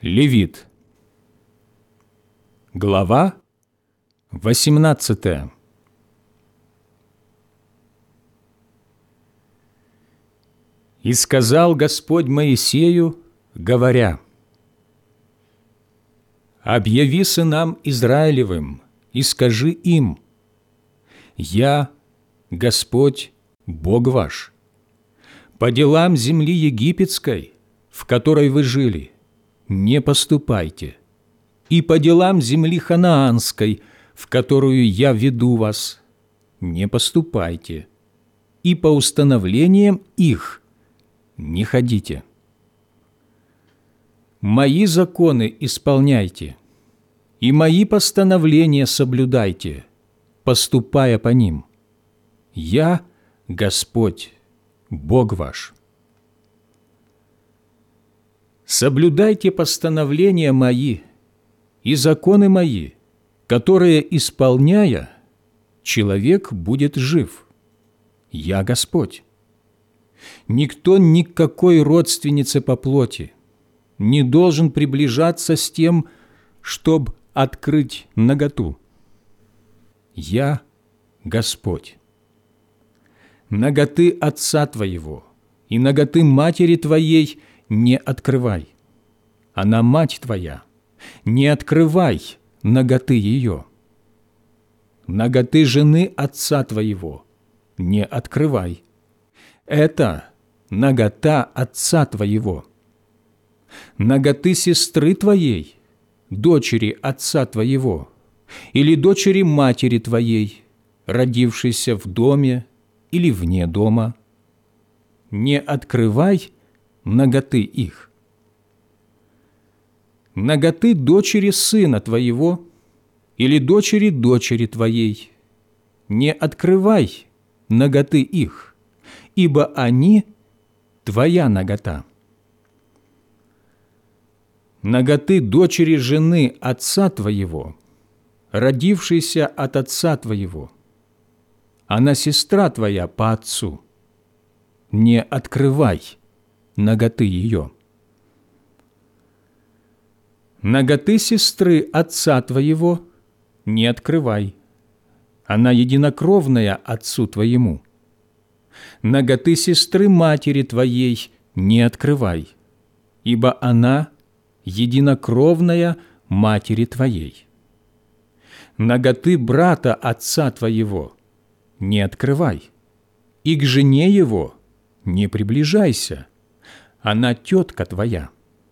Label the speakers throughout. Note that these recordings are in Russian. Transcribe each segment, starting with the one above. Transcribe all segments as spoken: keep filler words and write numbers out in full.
Speaker 1: Левит. Глава восемнадцатая. «И сказал Господь Моисею, говоря: объяви сынам Израилевым и скажи им: Я, Господь, Бог ваш. По делам земли египетской, в которой вы жили, не поступайте, и по делам земли ханаанской, в которую я веду вас, не поступайте, и по установлениям их не ходите. Мои законы исполняйте, и мои постановления соблюдайте, поступая по ним. Я, Господь, Бог ваш. Соблюдайте постановления мои и законы мои, которые, исполняя, человек будет жив. Я Господь. Никто ни к какой родственнице по плоти не должен приближаться с тем, чтобы открыть наготу. Я Господь. Наготы отца твоего и наготы матери твоей не открывай. Она мать твоя, не открывай наготы ее. Наготы жены отца твоего не открывай. Это нагота отца твоего. Наготы сестры твоей, дочери отца твоего, или дочери матери твоей, родившейся в доме или вне дома, не открывай наготы их. Наготы дочери сына твоего или дочери дочери твоей, не открывай наготы их, ибо они твоя нагота. Наготы дочери жены отца твоего, родившейся от отца твоего, она сестра твоя по отцу, не открывай наготы ее. Наготы сестры отца твоего не открывай, она единокровная отцу твоему. Наготы сестры матери твоей не открывай, ибо она единокровная матери твоей. Наготы брата отца твоего не открывай, и к жене его не приближайся, она тетка твоя.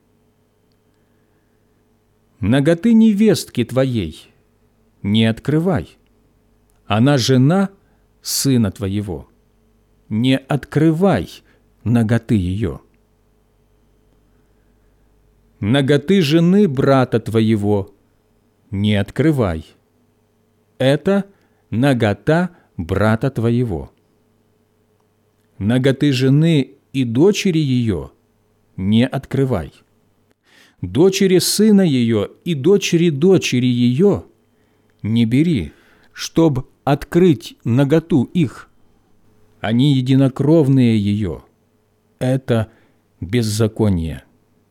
Speaker 1: Наготы невестки твоей не открывай, она жена сына твоего. Не открывай наготы ее. Наготы жены брата твоего не открывай. Это нагота брата твоего. Наготы жены и дочери ее не открывай. Дочери сына ее и дочери дочери ее не бери, чтоб открыть наготу их. Они единокровные ее. Это беззаконие.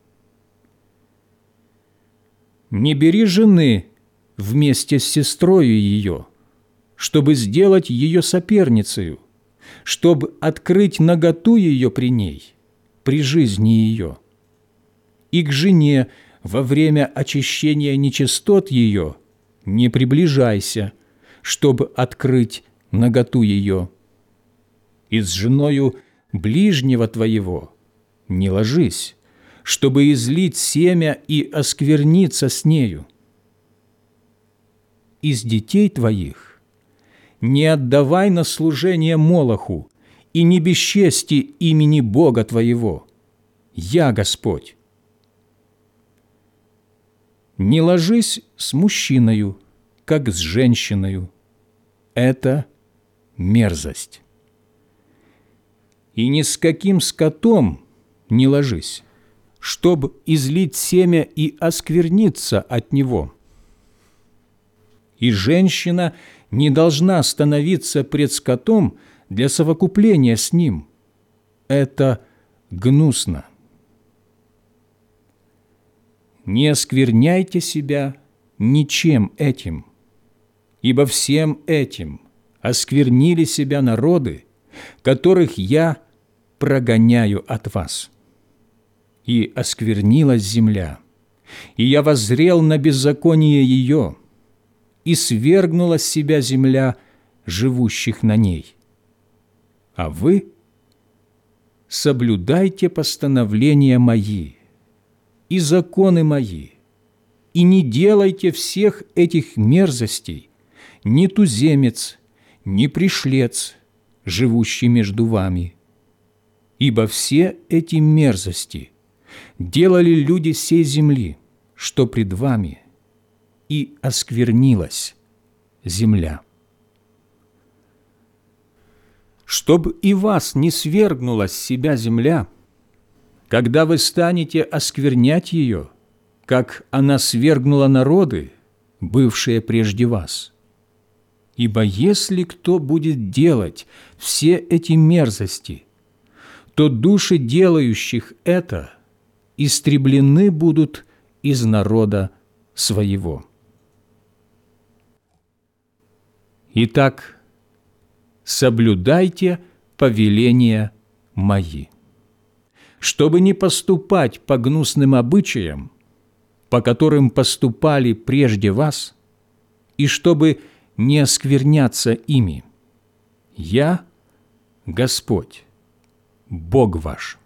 Speaker 1: Не бери жены вместе с сестрою ее, чтобы сделать ее соперницею, чтобы открыть наготу ее при ней, при жизни ее. И к жене во время очищения нечистот ее не приближайся, чтобы открыть наготу ее. И с женою ближнего твоего не ложись, чтобы излить семя и оскверниться с нею. Из детей твоих не отдавай на служение Молоху и не бесчести имени Бога твоего. Я Господь. Не ложись с мужчиною, как с женщиною. Это мерзость. И ни с каким скотом не ложись, чтоб излить семя и оскверниться от него. И женщина не должна становиться пред скотом для совокупления с ним. Это гнусно. не оскверняйте себя ничем этим, ибо всем этим осквернили себя народы, которых я прогоняю от вас. И осквернилась земля, и я воззрел на беззаконие ее, и свергнула с себя земля живущих на ней. А вы соблюдайте постановления мои и законы мои, и не делайте всех этих мерзостей ни туземец, ни пришлец, живущий между вами. Ибо все эти мерзости делали люди сей земли, что пред вами, и осквернилась земля. Чтоб и вас не свергнула с себя земля, когда вы станете осквернять ее, как она свергнула народы, бывшие прежде вас. Ибо если кто будет делать все эти мерзости, то души делающих это истреблены будут из народа своего. Итак, соблюдайте повеления мои, чтобы не поступать по гнусным обычаям, по которым поступали прежде вас, и чтобы не оскверняться ими. Я, Господь, Бог ваш».